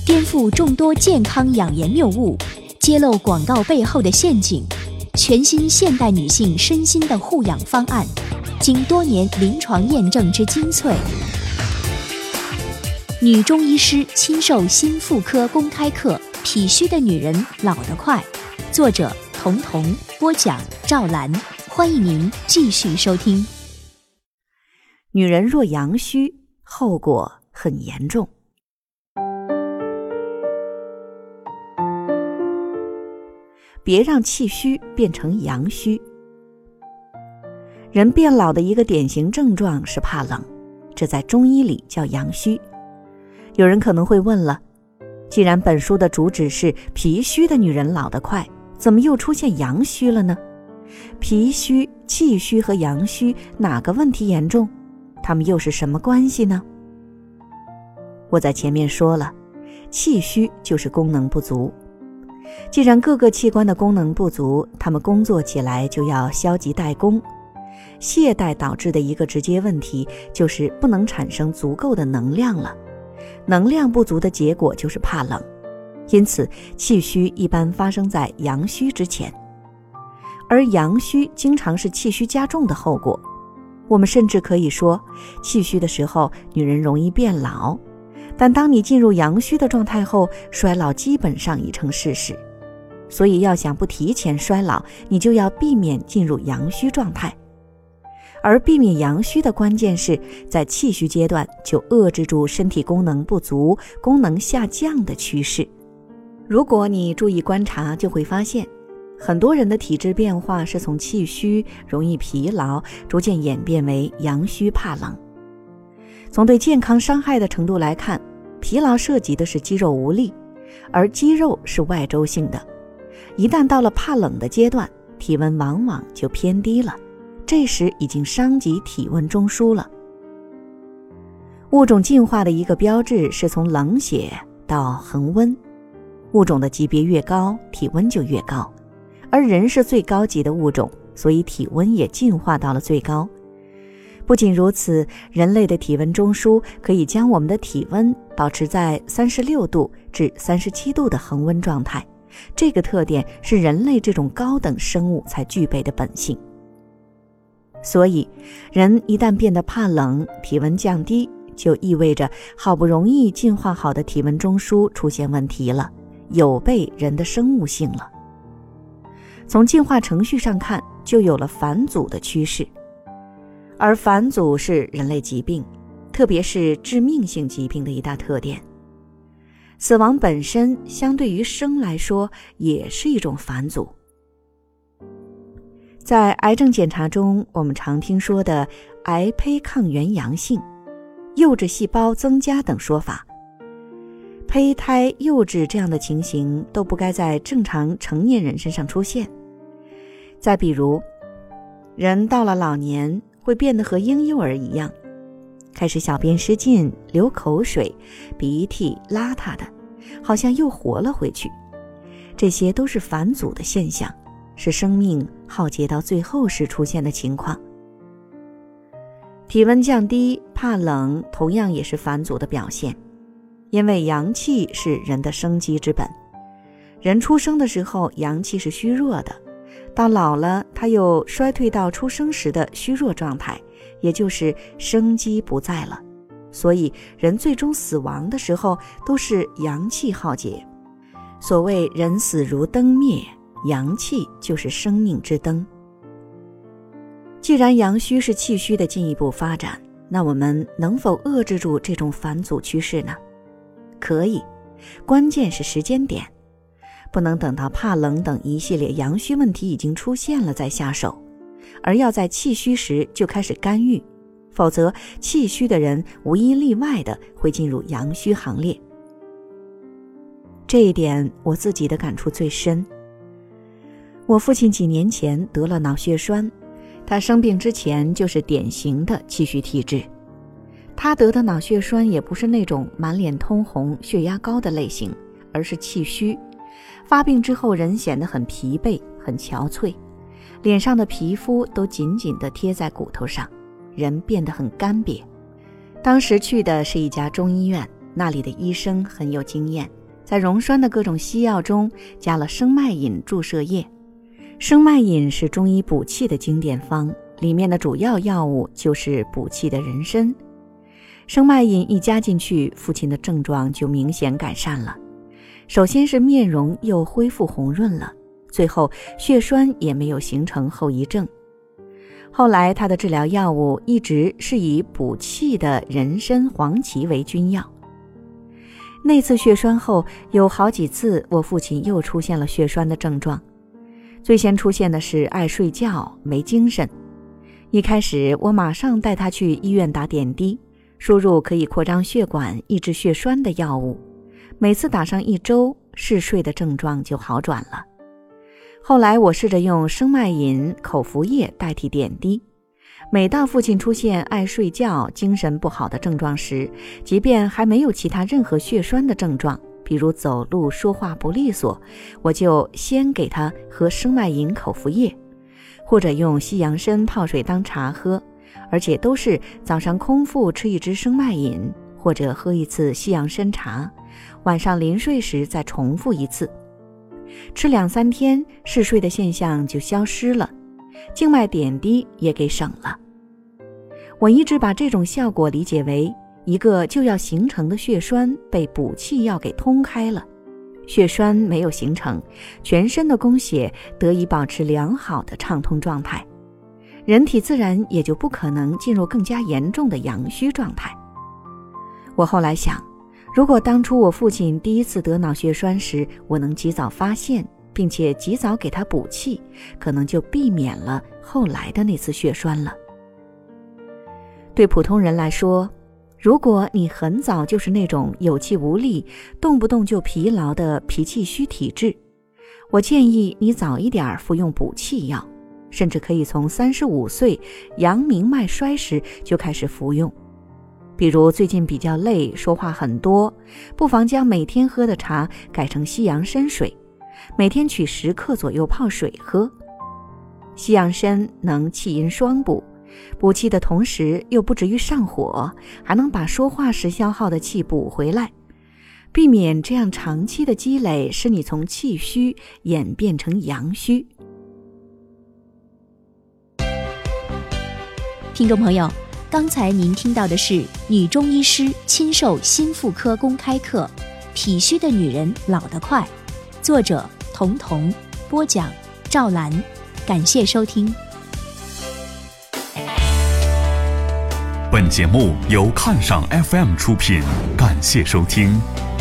颠覆众多健康养颜谬误，揭露广告背后的陷阱，全新现代女性身心的护养方案，经多年临床验证之精粹。女中医师亲授新妇科公开课《脾虚的女人老得快》，作者童童，播讲赵兰。欢迎您继续收听。 女人若阳虚，后果很严重。别让气虚变成阳虚。人变老的一个典型症状是怕冷，这在中医里叫阳虚。有人可能会问了，既然本书的主旨是脾虚的女人老得快，怎么又出现阳虚了呢？脾虚、气虚和阳虚哪个问题严重？它们又是什么关系呢？我在前面说了，气虚就是功能不足。既然各个器官的功能不足，它们工作起来就要消极怠工。懈怠导致的一个直接问题就是不能产生足够的能量了。能量不足的结果就是怕冷，因此气虚一般发生在阳虚之前，而阳虚经常是气虚加重的后果。我们甚至可以说，气虚的时候女人容易变老，但当你进入阳虚的状态后，衰老基本上已成事实。所以要想不提前衰老，你就要避免进入阳虚状态。而避免阳虚的关键是在气虚阶段就遏制住身体功能不足、功能下降的趋势。如果你注意观察，就会发现很多人的体质变化是从气虚、容易疲劳，逐渐演变为阳虚怕冷。从对健康伤害的程度来看，疲劳涉及的是肌肉无力，而肌肉是外周性的。一旦到了怕冷的阶段，体温往往就偏低了，这时已经伤及体温中枢了。物种进化的一个标志是从冷血到恒温，物种的级别越高，体温就越高，而人是最高级的物种，所以体温也进化到了最高。不仅如此，人类的体温中枢可以将我们的体温保持在36度至37度的恒温状态，这个特点是人类这种高等生物才具备的本性。所以人一旦变得怕冷，体温降低，就意味着好不容易进化好的体温中枢出现问题了，有悖人的生物性了。从进化程序上看，就有了返祖的趋势。而返祖是人类疾病，特别是致命性疾病的一大特点。死亡本身相对于生来说也是一种返祖。在癌症检查中，我们常听说的癌胚抗原阳性、幼稚细胞增加等说法，胚胎、幼稚这样的情形都不该在正常成年人身上出现。再比如，人到了老年会变得和婴幼儿一样，开始小便失禁、流口水、鼻涕邋遢的，好像又活了回去。这些都是返祖的现象，是生命浩劫到最后时出现的情况。体温降低、怕冷同样也是返祖的表现，因为阳气是人的生机之本。人出生的时候阳气是虚弱的，到老了他又衰退到出生时的虚弱状态，也就是生机不在了。所以人最终死亡的时候都是阳气耗竭。所谓人死如灯灭，阳气就是生命之灯。既然阳虚是气虚的进一步发展，那我们能否遏制住这种返祖趋势呢？可以，关键是时间点，不能等到怕冷等一系列阳虚问题已经出现了再下手，而要在气虚时就开始干预，否则气虚的人无一例外的会进入阳虚行列。这一点我自己的感触最深。我父亲几年前得了脑血栓，他生病之前就是典型的气虚体质。他得的脑血栓也不是那种满脸通红、血压高的类型，而是气虚。发病之后人显得很疲惫、很憔悴，脸上的皮肤都紧紧地贴在骨头上，人变得很干瘪。当时去的是一家中医院， 那里的医生很有经验，在溶栓的各种西药中加了生脉饮注射液。生脉饮是中医补气的经典方，里面的主要药物就是补气的人参。生脉饮一加进去，父亲的症状就明显改善了。首先是面容又恢复红润了，最后血栓也没有形成后遗症。后来他的治疗药物一直是以补气的人参、黄芪为君药。那次血栓后，有好几次我父亲又出现了血栓的症状。最先出现的是爱睡觉、没精神。一开始我马上带他去医院打点滴，输入可以扩张血管、抑制血栓的药物。每次打上1周，嗜睡的症状就好转了。后来我试着用生脉饮、口服液代替点滴。每到父亲出现爱睡觉、精神不好的症状时，即便还没有其他任何血栓的症状，比如走路、说话不利索，我就先给他喝生脉饮口服液，或者用西洋参泡水当茶喝，而且都是早上空腹吃1支生脉饮，或者喝1次西洋参茶，晚上临睡时再重复1次。吃2-3天，嗜睡的现象就消失了，静脉点滴也给省了。我一直把这种效果理解为一个就要形成的血栓被补气药给通开了，血栓没有形成，全身的供血得以保持良好的畅通状态，人体自然也就不可能进入更加严重的阳虚状态。我后来想，如果当初我父亲第1次得脑血栓时，我能及早发现，并且及早给他补气，可能就避免了后来的那次血栓了。对普通人来说，如果你很早就是那种有气无力、动不动就疲劳的脾气虚体质，我建议你早一点服用补气药，甚至可以从35岁阳明脉衰时就开始服用。比如最近比较累，说话很多，不妨将每天喝的茶改成西洋参水，每天取10克左右泡水喝。西洋参能气阴双补，补气的同时又不至于上火，还能把说话时消耗的气补回来，避免这样长期的积累使你从气虚演变成阳虚。 听众朋友，刚才您听到的是女中医师亲授心妇科公开课《脾虚的女人老得快》，作者童童，播讲赵兰。感谢收听。 本节目由看赏 FM 出品，感谢收听。